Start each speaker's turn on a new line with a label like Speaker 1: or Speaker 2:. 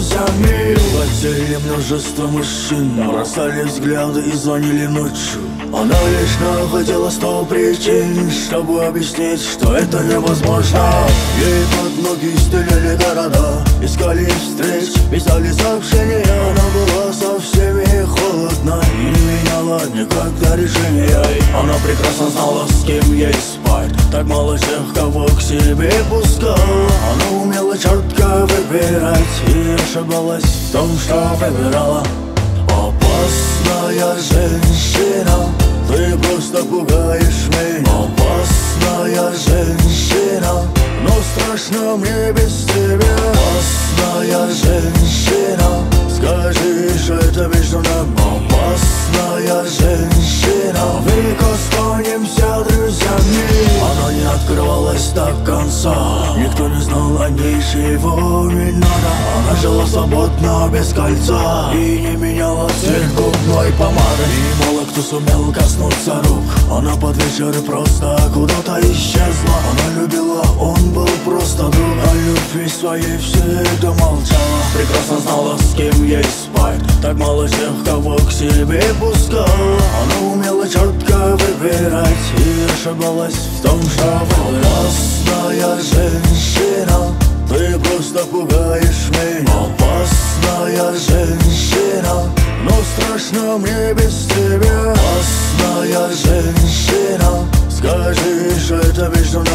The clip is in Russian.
Speaker 1: друзьями. Хотели множество мужчин, бросали взгляды и звонили ночью. Она лишь находила 100 причин, чтобы объяснить, что это невозможно. Ей под ноги стелили города, искали встреч, писали сообщения. Она была со всеми холодна и не меняла никогда решения. Она прекрасно знала, с кем ей спать, так мало тех, кого к себе пускала. Она умела четко выбирать и ошибалась в том, что выбирала. Опасная женщина, ты просто пугаешь меня. Опасная женщина, но страшно мне без тебя. Опасная женщина, скажи, что это между нами. Опасная женщина, век останемся друзьями. Она не открывалась до конца, никто не знал о ней, чего не надо. Она жила свободно, без кольца, и не меняла цвет губной помады. И мало кто сумел коснуться рук, она под вечер просто куда-то исчезла. Она любила, он был просто друг, о любви своей всегда молчала. Прекрасно знала, с кем ей спать, так мало тех, кого к себе пускала. Она умела четко выбирать и ошибалась в том, что выбирала. Опасная женщина, ты просто пугаешь меня. Опасная женщина, но страшно мне без тебя. Опасная женщина, скажи, что это между нами.